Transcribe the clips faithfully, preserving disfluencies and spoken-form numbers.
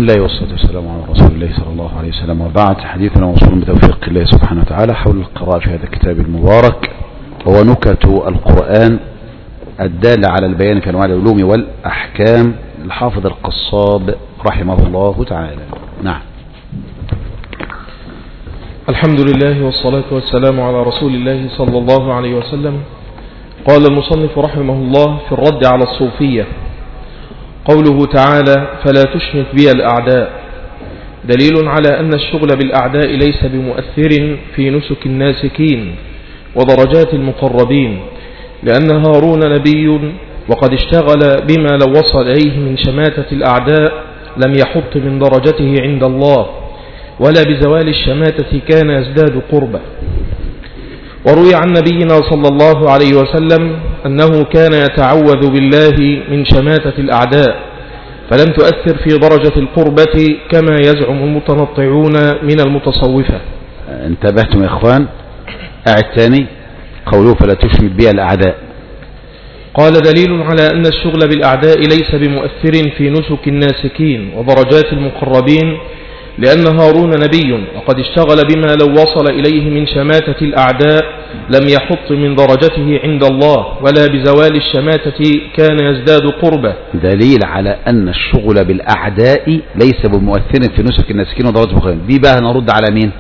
الله والصلاة والسلام على رسول الله صلى الله عليه وسلم، وبعد. حديثنا موصول بتوفيق الله سبحانه وتعالى حول القراءة في هذا الكتاب المبارك، وهو نكت القرآن الدالة على البيان في أنواع العلوم والأحكام، الحافظ القصاب رحمه الله تعالى. نعم. الحمد لله والصلاة والسلام على رسول الله صلى الله عليه وسلم. قال المصنف رحمه الله في الرد على الصوفية: قوله تعالى: فلا تشمت بي الأعداء، دليل على أن الشغل بالأعداء ليس بمؤثر في نسك الناسكين ودرجات المقربين، لأن هارون نبي وقد اشتغل بما لو وصل إليه من شماتة الأعداء لم يحط من درجته عند الله، ولا بزوال الشماتة كان يزداد قربة. وروي عن نبينا صلى الله عليه وسلم أنه كان يتعوذ بالله من شماتة الأعداء، فلم تؤثر في درجة القربة كما يزعم المتنطعون من المتصوفة. انتبهتم يا إخوان؟ أعد ثاني قوله: فلا تشمت بي الأعداء. قال: دليل على أن الشغل بالأعداء ليس بمؤثر في نسك الناسكين ودرجات المقربين، لأن هارون نبي وقد اشتغل بما لو وصل إليه من شماتة الأعداء لم يحط من درجته عند الله، ولا بزوال الشماتة كان يزداد قربة. دليل على أن الشغل بالأعداء ليس بمؤثر في نسك الناسكين ودرجات المقربين. دي بقى نرد على مين؟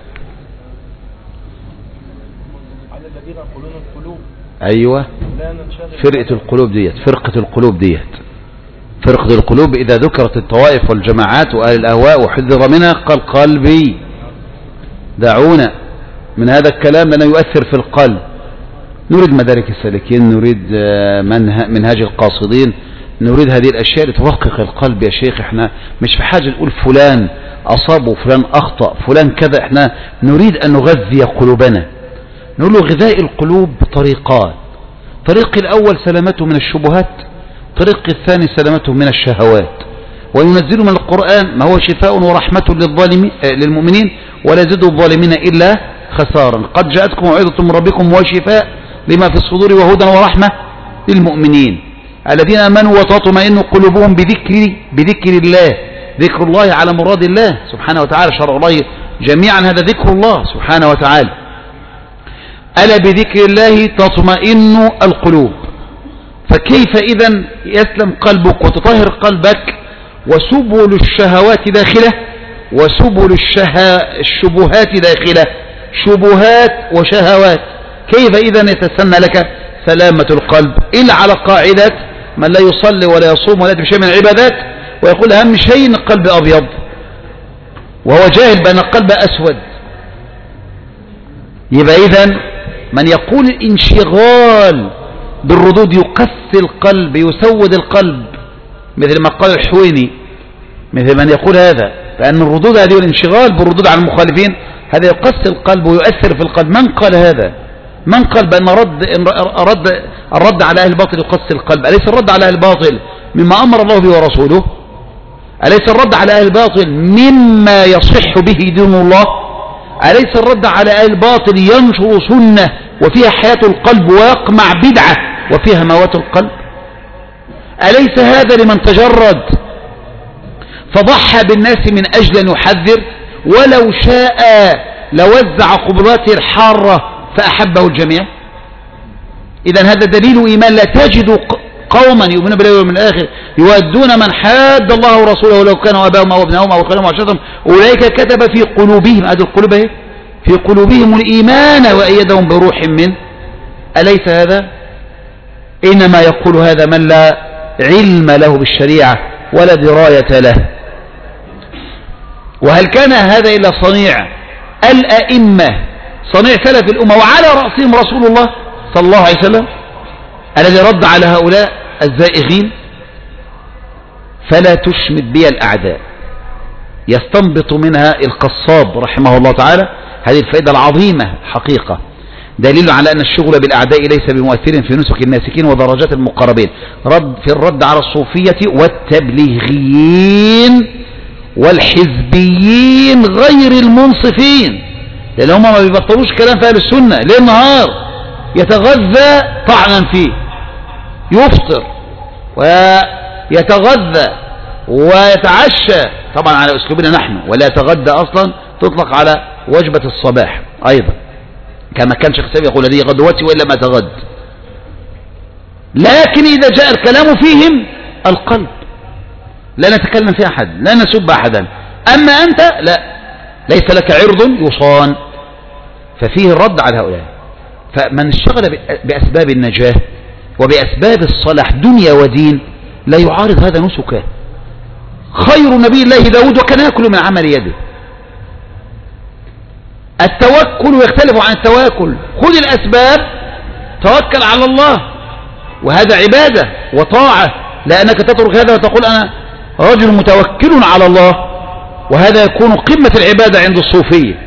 على الذين يقولون القلوب. أيوة، فرقة القلوب ديت فرقة القلوب ديت فرقة القلوب. إذا ذكرت الطوائف والجماعات وآل الأهواء وحذر منها قال: قلبي، دعونا من هذا الكلام لأنه يؤثر في القلب. نريد مدارك السالكين، نريد منهاج القاصدين، نريد هذه الأشياء لترقق القلب يا شيخ. احنا مش في حاجة نقول فلان أصاب وفلان أخطأ فلان كذا، احنا نريد أن نغذي قلوبنا. نقول له غذاء القلوب بطريقان: طريق الأول سلامته من الشبهات، طريق الثاني سلامته من الشهوات. وينزل من القرآن ما هو شفاء ورحمة للظالمين للمؤمنين ولا يزيد الظالمين إلا خسارا. قد جاءتكم موعظة من ربكم وشفاء لما في الصدور وهدى ورحمة للمؤمنين الذين آمنوا وتطمئن قلوبهم بذكر بذكر الله. ذكر الله على مراد الله سبحانه وتعالى، شرع الله جميعا هذا ذكر الله سبحانه وتعالى. ألا بذكر الله تطمئن القلوب. فكيف إذن يسلم قلبك وتطهر قلبك وسبل الشهوات داخلة وسبل الشها الشبهات داخلة؟ شبهات وشهوات. كيف إذن يتسنى لك سلامة القلب إلا على قاعدة من لا يصلي ولا يصوم ولا يأتي بشيء من العبادات ويقول أهم شيء أن القلب أبيض، وهو جاهل بأن القلب أسود. يبقى إذن من يقول الانشغال بالردود يقسي القلب يسود القلب، مثل ما قال الحويني، مثل من يقول هذا، فأن الردود هذه والانشغال بالردود على المخالفين هذا يقسي القلب ويؤثر في القلب. من قال هذا؟ من قال بأن رد الرد الرد على أهل الباطل يقسي القلب؟ أليس الرد على أهل الباطل مما أمر الله به ورسوله؟ أليس الرد على أهل الباطل مما يصح به دين الله؟ أليس الرد على أهل الباطل ينشر سنة وفيها حياة القلب ويقمع بدعة وفيها موات القلب؟ أليس هذا لمن تجرد فضحى بالناس من أجل أن يحذر؟ ولو شاء لوزع قبضاته الحارة فأحبه الجميع. إذن هذا دليل إيمان. لا تجد قوما يؤمنون بالله واليوم الآخر يودون من حاد الله ورسوله ولو كانوا آباءهم أو أبناءهم أو إخوانهم وعشيرتهم أولئك كتب في قلوبهم، هذه القلوب اهي، في قلوبهم الإيمان وأيدهم بروح منه. أليس هذا؟ إنما يقول هذا من لا علم له بالشريعة ولا دراية له. وهل كان هذا إلا صنيع الأئمة، صنيع سلف الأمة، وعلى رأسهم رسول الله صلى الله عليه وسلم الذي رد على هؤلاء الزائغين؟ فلا تشمت بي الأعداء. يستنبط منها القصاب رحمه الله تعالى هذه الفائدة العظيمة حقيقة: دليل على أن الشغل بالأعداء ليس بمؤثر في نسك الناسكين ودرجات المقربين. رد في الرد على الصوفية والتبليغيين والحزبيين غير المنصفين، لأن هم ما بيبطلوش كلام في أهل السنة ليل نهار، يتغذى طعنا فيه، يفطر ويتغذى ويتعشى طبعا على أسلوبنا نحن، ولا يتغدى أصلا تطلق على وجبة الصباح أيضا، كما كان شيخ سامي يقول هذه غدوتي وإلا ما تغد. لكن إذا جاء الكلام فيهم القلب لا نتكلم في أحد، لا نسب أحدا. أما أنت لا، ليس لك عرض يصان، ففيه الرد على هؤلاء. فمن اشتغل بأسباب النجاة وبأسباب الصلاح دنيا ودين لا يعارض هذا نسكا. خير نبي الله داود وكان يأكل من عمل يده. التوكل يختلف عن التواكل، خذ الأسباب توكل على الله، وهذا عبادة وطاعة، لأنك تترك هذا وتقول أنا رجل متوكل على الله، وهذا يكون قمة العبادة عند الصوفية.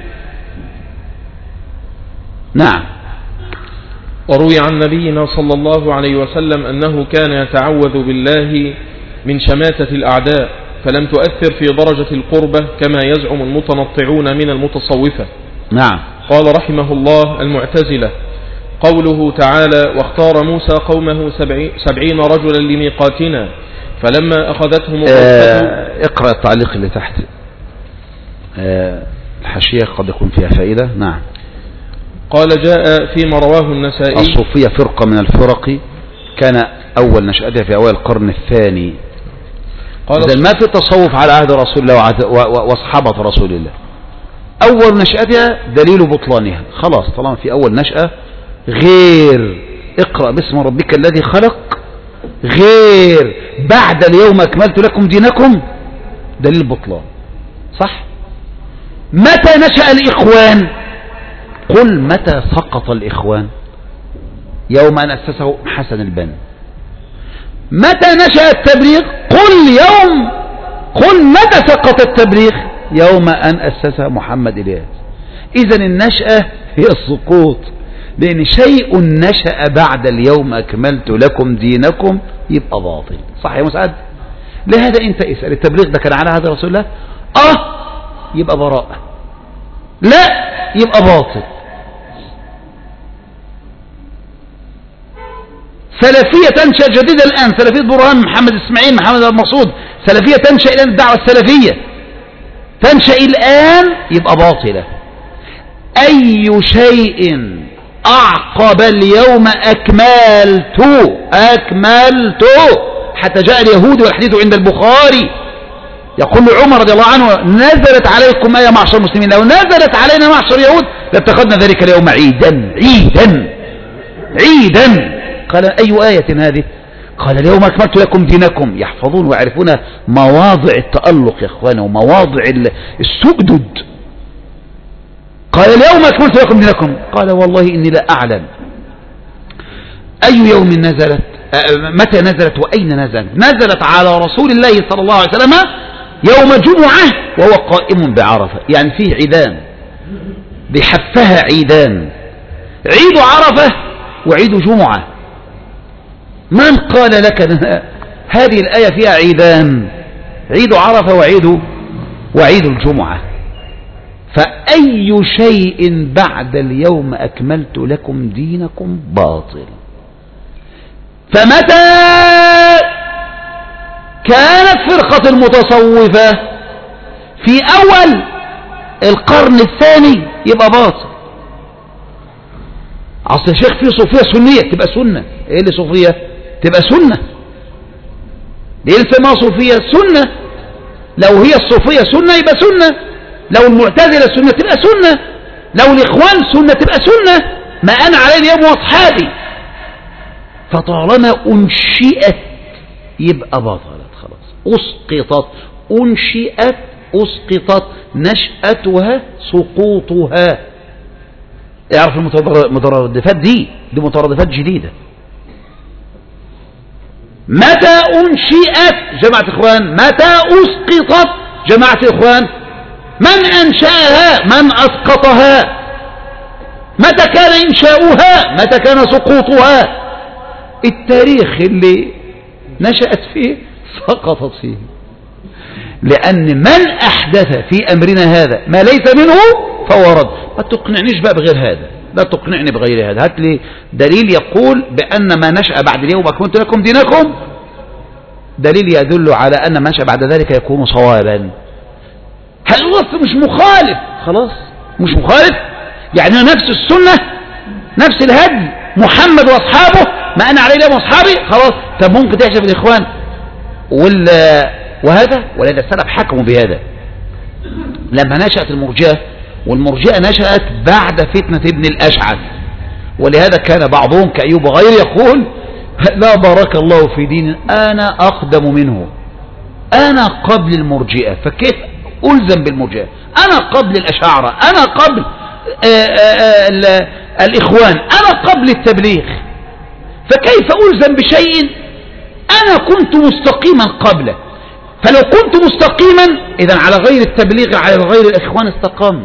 نعم. وروي عن نبينا صلى الله عليه وسلم أنه كان يتعوذ بالله من شماتة الأعداء، فلم تؤثر في درجة القربة كما يزعم المتنطعون من المتصوفة. نعم. قال رحمه الله: المعتزلة. قوله تعالى: واختار موسى قومه سبعين رجلا لميقاتنا فلما أخذتهم آه اقرأ التعليق اللي تحت، آه الحاشية قد يكون فيها فائدة. نعم. قال: جاء فيما رواه النسائي. الصوفية فرقة من الفرق كان أول نشأتها في أول القرن الثاني. إذن ما في تصوف على عهد رسول الله وأصحابة رسول الله. أول نشأتها دليل بطلانها، خلاص طالما في أول نشأة غير اقرأ باسم ربك الذي خلق، غير بعد اليوم أكملت لكم دينكم، دليل بطلان. صح؟ متى نشأ الإخوان؟ قل متى سقط الإخوان؟ يوم أن أسسه حسن البنا. متى نشأ التبليغ؟ قل يوم قل متى سقط التبليغ؟ يوم أن أسسه محمد إلياس. إذن النشأة هي السقوط، لأن شيء نشأ بعد اليوم أكملت لكم دينكم يبقى باطل. صح يا مسعد؟ لهذا أنت اسأل التبليغ ده كان على هذا رسول الله؟ آه يبقى براءة، لا يبقى باطل. سلفية تنشأ جديدة الآن، سلفية برهان محمد إسماعيل محمد المقصود، سلفية تنشأ الآن، الدعوة السلفية تنشأ الآن يبقى باطلة. أي شيء أعقب اليوم أكملت أكملت حتى جاء اليهود والحديث عند البخاري يقول عمر رضي الله عنه: نزلت عليكم آية معشر المسلمين، لو نزلت علينا معشر اليهود لاتخذنا ذلك اليوم عيدا عيدا عيدا. قال: أي آية هذه؟ قال: اليوم أكملت لكم دينكم. يحفظون ويعرفون مواضع التألق يا إخوانا ومواضع السؤدد. قال: اليوم أكملت لكم دينكم. قال: والله إني لا أعلم أي يوم نزلت، متى نزلت وأين نزلت. نزلت على رسول الله صلى الله عليه وسلم يوم جمعة وهو قائم بعرفة، يعني فيه عيدان بحفها عيدان، عيد عرفة وعيد جمعة. من قال لك هذه الآية فيها عيدان؟ عيد عرفة وعيد وعيد الجمعة. فأي شيء بعد اليوم أكملت لكم دينكم باطل. فمتى كانت فرقة المتصوفة في أول القرن الثاني يبقى باطل. أصل الشيخ فيه صوفية سنية تبقى سنة. إيه اللي صوفية؟ تبقى سنة. ليه نسميها صوفية؟ سنة. لو هي الصوفية سنة يبقى سنة، لو المعتزلة سنة تبقى سنة، لو الإخوان سنة تبقى سنة، ما أنا عليه اليوم وأصحابي. فطالما أنشئت يبقى باطلت خلاص، أسقطت. أنشئت أسقطت، نشأتها سقوطها. اعرف المترادفات دي دي مترادفات جديدة. متى أنشئت جماعة إخوان، متى أسقطت جماعة إخوان، من أنشأها، من أسقطها، متى كان إنشاؤها، متى كان سقوطها. التاريخ اللي نشأت فيه سقطت فيه، لأن من أحدث في أمرنا هذا ما ليس منه فهو رد. ما تقنعنيش بقى بغير هذا، لا تقنعني بغير هذا. هات لي دليل يقول بأن ما نشأ بعد اليوم أكملت لكم دينكم دليل يدل على أن ما شاء بعد ذلك يكون صوابا. هل الوصف مش مخالف؟ خلاص مش مخالف، يعني نفس السنة نفس الهدي محمد وأصحابه ما أنا عليه اليوم وأصحابي، خلاص. طب ممكن تحشف الإخوان وهذا، ولذا السلف حكموا بهذا لما نشأت المرجئة، والمرجئة نشأت بعد فتنة ابن الأشعث، ولهذا كان بعضهم كأيوب غير يقول لا بارك الله في دين أنا أقدم منه، أنا قبل المرجئة، فكيف ألزم بالمرجئة؟ أنا قبل الأشاعرة، أنا قبل آآ آآ الإخوان، أنا قبل التبليغ، فكيف ألزم بشيء أنا كنت مستقيما قبله؟ فلو كنت مستقيما إذن على غير التبليغ على غير الإخوان استقمت.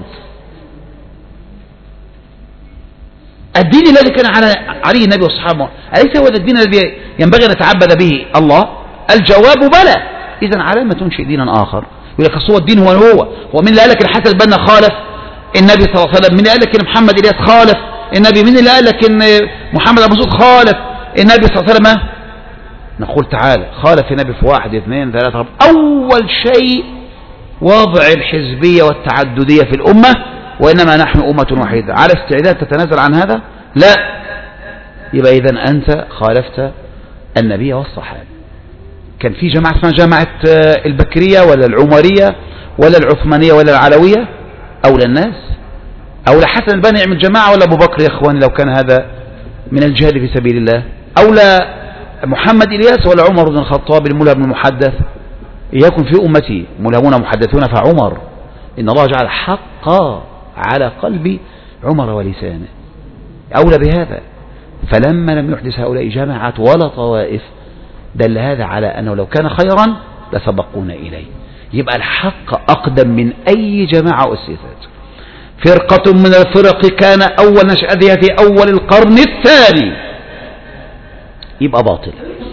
الدين الذي كان على عليه النبي وصحابه أليس هو الدين الذي ينبغي أن نتعبد به الله؟ الجواب بلى. إذن على ما تنشئ دينا آخر؟ يقول لك أصل الدين هو هو ومن اللي قال لك الحسن البنا خالف النبي صلى الله عليه وسلم؟ من اللي قال لك إن محمد إلياس خالف النبي؟ من اللي قال لك إن محمد أبو مسعود خالف النبي صلى الله عليه وسلم؟ نقول تعالى خالف النبي في واحد اثنين ثلاثة. أول شيء وضع الحزبية والتعددية في الأمة، وإنما نحن أمة واحدة. على استعداد تتنازل عن هذا؟ لا. يبقى إذن أنت خالفت النبي والصحابة. كان في جماعة اسمها جماعة البكرية ولا العمرية ولا العثمانية ولا العلوية؟ أولى الناس أولى حسن البنا يعمل جماعة ولا أبو بكر يا إخواني لو كان هذا من الجهاد في سبيل الله؟ أولى محمد إلياس ولا عمر بن الخطاب الملهم المحدث؟ يكن في أمتي ملهمون محدثون فعمر، إن الله جعل حقا على قلب عمر ولسانه، أولى بهذا. فلما لم يحدث هؤلاء جماعات ولا طوائف دل هذا على أنه لو كان خيرا لسبقونا إليه. يبقى الحق أقدم من أي جماعة أسست. فرقة من الفرق كان أول نشأتها في أول القرن الثاني، يبقى باطل،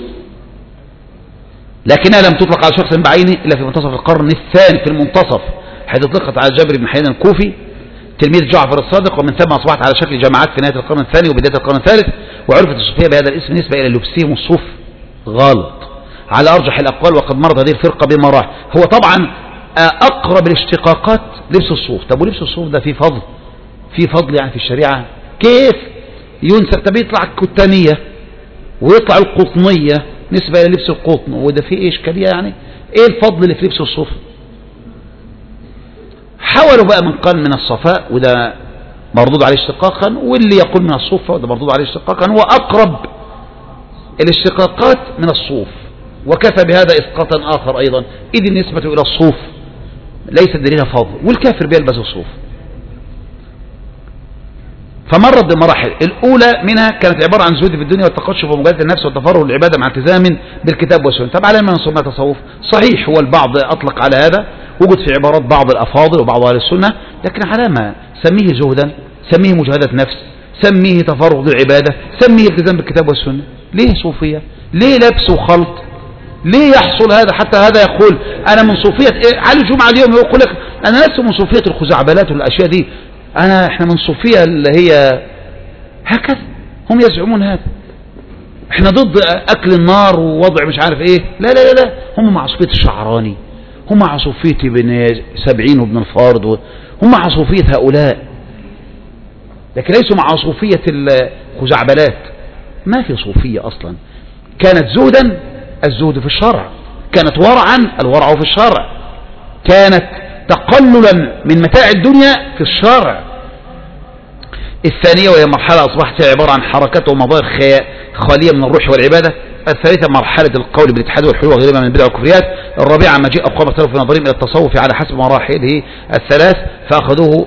لكنها لم تطلق على شخص بعينه إلا في منتصف القرن الثاني، في المنتصف، حيث اطلقت على جابر بن حيان الكوفي تلميذ جعفر الصادق، ومن ثم أصبحت على شكل جماعات في نهاية القرن الثاني وبداية القرن الثالث. وعرفت الصوفية بهذا الاسم نسبة إلى لبسهم الصوف غالط على أرجح الأقوال، وقد مرت هذه الفرقة بمراحل. هو طبعا أقرب الاشتقاقات لبس الصوف. طب ولبس الصوف ده في فضل في فضل يعني في الشريعة؟ كيف ينسب؟ طب يطلع الكتانية ويطلع القطنية نسبة إلى لبس القطن، وده فيه إشكالية يعني؟ إيه الفضل اللي في لبس الصوف؟ حاولوا بقى من قال من الصفاء وده مردود عليه اشتقاقا، واللي يقول من الصوف وده مردود عليه اشتقاقا، هو أقرب الاشتقاقات من الصوف، وكفى بهذا إسقاطا آخر أيضا، إذ النسبة إلى الصوف ليس دليلها فضل، والكافر بيلبس الصوف. فمرت بمراحل. الأولى منها كانت عبارة عن زهد في الدنيا والتقشف ومجاهدة النفس والتفرغ للعبادة مع التزام بالكتاب والسنة. طب على ما نصبنا تصوف؟ صحيح هو البعض أطلق على هذا، وجد في عبارات بعض الأفاضل وبعض أهل السنة، لكن على ما سميه زهدا، سميه مجاهدة نفس، سميه تفرغ للعبادة، سميه التزام بالكتاب والسنة. ليه صوفية؟ ليه لبس وخلط؟ ليه يحصل هذا؟ حتى هذا يقول أنا من صوفية إيه؟ علي الجمعة اليوم يقول لك أنا لست من صوفية الخزعبلات والأشياء دي، أنا إحنا من صوفية اللي هي هكذا، هم يزعمون هذا، إحنا ضد أكل النار ووضع مش عارف إيه. لا لا لا لا، هم مع صوفية الشعراني، هم مع صوفية ابن سبعين وابن الفارض، هم مع صوفية هؤلاء، لكن ليسوا مع صوفية الخزعبلات. ما في صوفية أصلا. كانت زهدا، الزهد في الشرع، كانت ورعا، الورع في الشرع، كانت تقللا من متاع الدنيا في الشرع. الثانية وهي مرحلة أصبحت عبارة عن حركات ومظاهر خالية من الروح والعبادة. الثالثة مرحلة القول بالاتحاد والحلول وغيرها من البدع والكفريات. الرابعة مجيء أقوام اختلفوا في نظرهم إلى التصوف على حسب مراحله الثلاث، فأخذوه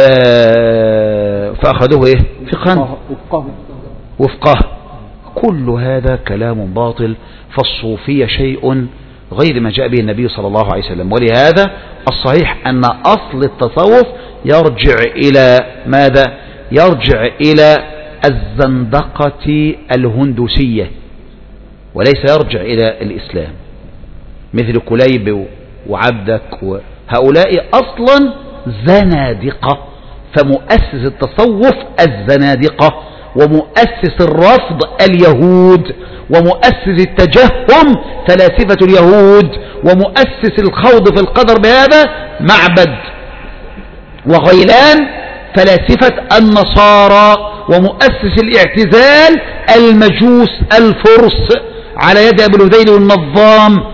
آه فأخذوه إيه؟ فقها وفقه. كل هذا كلام باطل، فالصوفية شيء غير ما جاء به النبي صلى الله عليه وسلم. ولهذا الصحيح أن أصل التصوف يرجع إلى ماذا؟ يرجع إلى الزندقة الهندوسية، وليس يرجع إلى الإسلام، مثل كليب وعبدك وهؤلاء أصلا زنادقة. فمؤسس التصوف الزنادقة، ومؤسس الرفض اليهود، ومؤسس التجهم فلاسفة اليهود، ومؤسس الخوض في القدر بهذا معبد، وغيلان فلاسفة النصارى، ومؤسس الاعتزال المجوس الفرس على يد أبي الهذيل والنظام،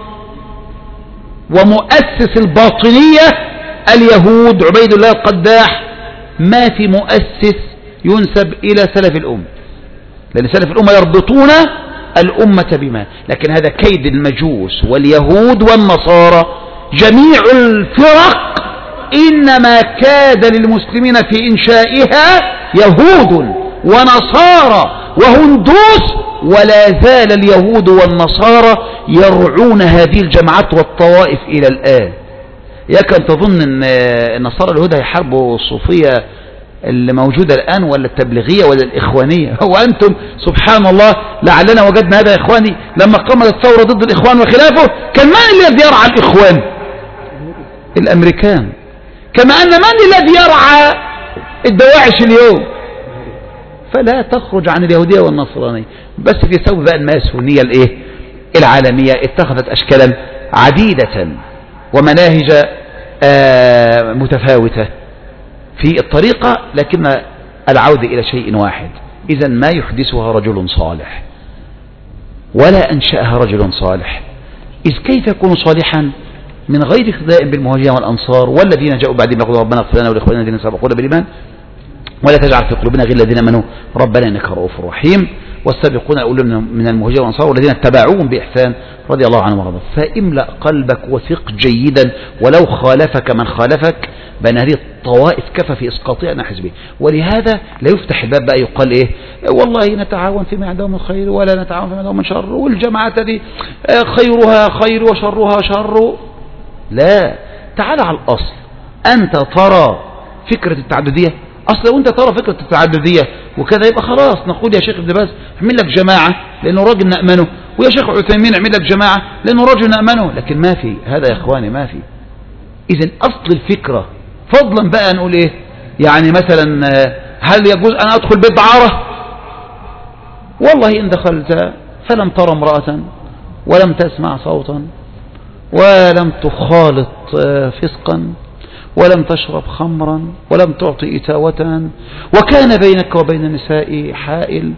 ومؤسس الباطنية اليهود عبيد الله القداح. ما في مؤسس ينسب إلى سلف الأمة، لأن سلف الأمة يربطون الأمة بما، لكن هذا كيد المجوس واليهود والنصارى. جميع الفرق إنما كاد للمسلمين في إنشائها يهود ونصارى وهندوس، ولا زال اليهود والنصارى يرعون هذه الجماعات والطوائف إلى الآن. ياك أن تظن أن النصارى اليهود هيحاربوا الصوفية اللي موجودة الآن ولا التبليغية ولا الإخوانية؟ هو أنتم سبحان الله لعلنا وجدنا هذا يا إخواني لما قامت الثورة ضد الإخوان وخلافه، كان من الذي يرعى الإخوان؟ الأمريكان. كما أن من الذي يرعى الدواعش اليوم؟ فلا تخرج عن اليهودية والنصرانية. بس في سبب بقى الماسونية الايه العالمية اتخذت أشكالا عديدة ومناهج آه متفاوتة في الطريقة، لكن العودة إلى شيء واحد. إذا ما يحدثها رجل صالح ولا أنشأها رجل صالح، إذ كيف يكون صالحا من غير اقتداء بالمهاجرين والأنصار والذين جاءوا بعدهم يقولون ربنا اغفر لنا ولإخواننا الذين سبقونا بالإيمان ولا تجعل في قلوبنا غلا الذين آمنوا ربنا إنك رؤوف رحيم والسابقون الأولون من المهاجرين والأنصار والذين اتبعوهم بإحسان رضي الله عنهم ورضوا. فاملأ قلبك وثق جيدا ولو خالفك من خالفك بأن هذه الطوائف كفى في إسقاطها عن حزبه. ولهذا لا يفتح الباب بقى يقال إيه والله نتعاون فيما عندهم من خير ولا نتعاون فيما عندهم من شر، والجماعات دي خيرها خير وشرها شر. لا، تعال على الأصل. أنت ترى فكرة التعددية أصلا، وأنت ترى فكرة التعددية وكذا يبقى خلاص نقول يا شيخ ابن باز اعمل لك جماعة لأنه راجل نأمنه، ويا شيخ عثيمين اعمل لك جماعة لأنه راجل نأمنه. لكن ما في هذا يا إخواني، ما في. إذن أصل الفكرة فضلا بقى نقول إيه يعني مثلا هل يجوز أن أدخل بيت دعارة؟ والله إن دخلت فلم ترى امرأة ولم تسمع صوتا ولم تخالط فسقا ولم تشرب خمرا ولم تعطي إتاوة وكان بينك وبين النساء حائل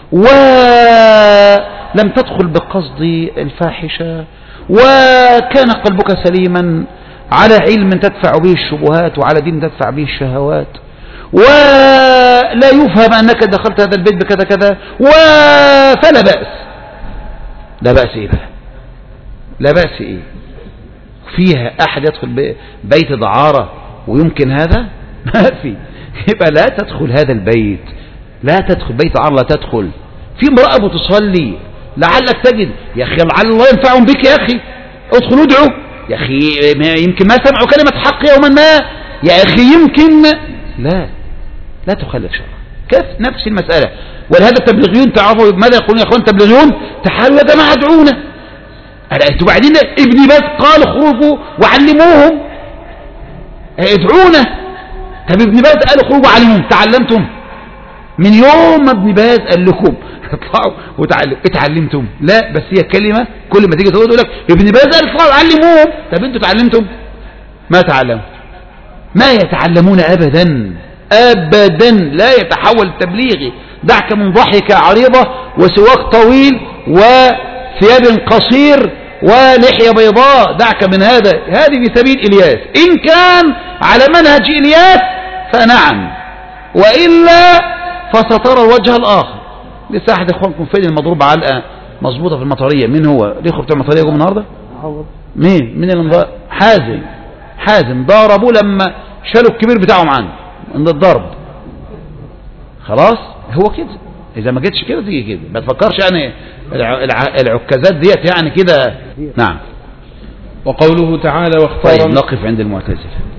ولم تدخل بقصد الفاحشة وكان قلبك سليما على علم تدفع به الشبهات وعلى دين تدفع به الشهوات ولا يفهم أنك دخلت هذا البيت بكذا كذا فلا بأس. لا بأس إيه بقى؟ لا بأس إيه؟ فيها أحد يدخل بيت دعارة ويمكن هذا؟ ما في. يبقى لا تدخل هذا البيت، لا تدخل بيت دعارة، لا تدخل. في امرأة بتصلي لعلك تجد يا أخي لعل الله ينفعهم بك يا أخي ادخل ادعو يا أخي يمكن ما سمعوا كلمة حق يوما ما يا أخي يمكن. لا لا تخالف شرع. كيف نفس المسألة. ولهذا التبليغيون تعرفوا ماذا يقولون يا أخوان التبليغيون؟ تعالوا يا جماعة ادعونا. أنتوا بعدين ابن باز قال اخرجوا وعلموهم ادعونا. طب ابن باز قال اخرجوا وعلموهم، تعلمتم؟ من يوم ما ابن باز قال لكم اطلعوا وتعلموا اتعلمتم؟ لا، بس هي كلمة كل ما تيجي تقول لك ابن باز قال اطلعوا علموهم. طب انتوا تعلمتم؟ ما تعلموا، ما يتعلمون ابدا ابدا. لا يتحول التبليغي. دعك من ضحكة عريضة وسواك طويل وثياب قصير ولحية بيضاء، دعك من هذا. هذه في سبيل إلياس. إن كان على منهج إلياس فنعم، وإلا فسترى الوجه الآخر. لسه أحد إخوانكم فين المضروب علقة مظبوطة في المطرية؟ مين هو؟ الإخوة بتوع المطرية جم النهاردة؟ مين؟ مين اللي مضارب؟ حازم. حازم ضربوا لما شالوا الكبير بتاعهم عنه عند الضرب. خلاص هو كده. إذا ما جتش كده تيجي كده، ما تفكرش يعني العكازات ديت يعني كده. نعم. وقوله تعالى واختار. طيب نقف عند المعتزلة.